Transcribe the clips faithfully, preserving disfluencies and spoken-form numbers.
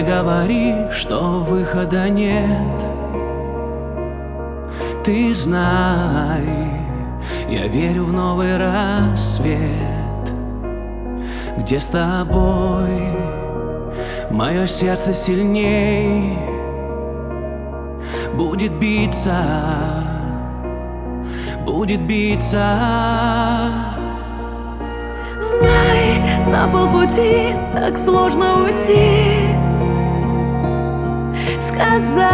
говори, что выхода нет. Ты знай, я верю в новый рассвет, где с тобой мое сердце сильней будет биться, будет биться. Знай, на полпути так сложно уйти. Сказать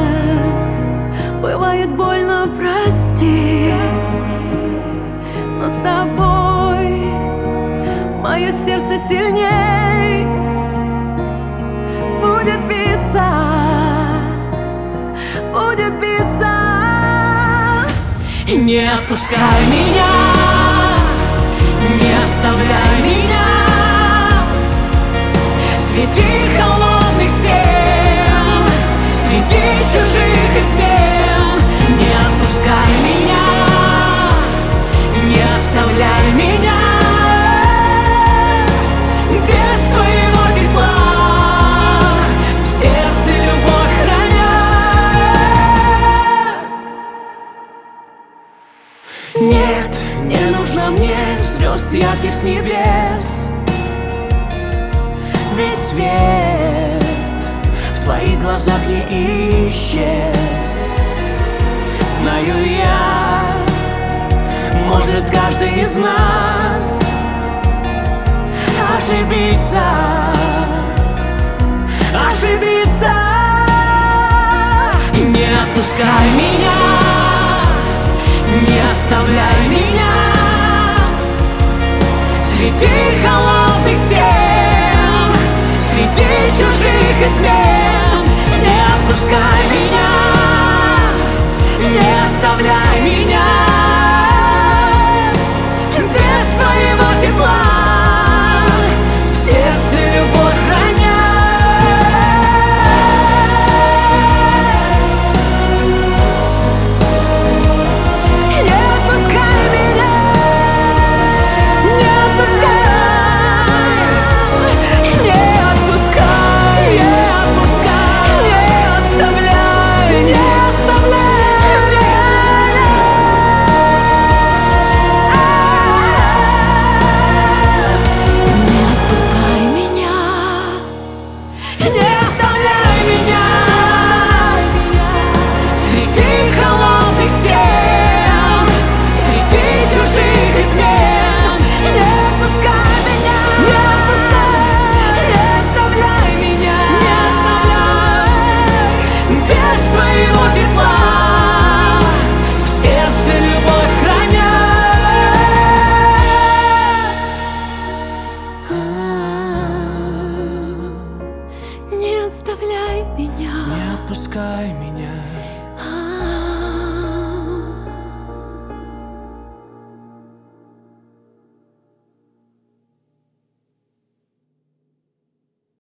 бывает больно, прости. Но с тобой мое сердце сильней будет биться, будет биться. И не отпускай меня, не оставляй меня среди холодных стен, среди чужих измен. Не отпускай меня, не оставляй меня без твоего тепла, в сердце любовь храня. Нет, не нужно мне звезд ярких с небес, ведь свет в твоих глазах не исчез. Знаю я, может каждый из нас ошибиться, ошибиться. И не отпускай меня, не оставляй меня среди холодных стен, среди чужих измен. Не отпускай меня, не оставляй меня без твоего тепла, в сердце любовь храня. Не отпускай меня, не отпускай, не отпускай, не отпускай, не оставляй, не оставляй. Не оставляй меня, Не отпускай меня.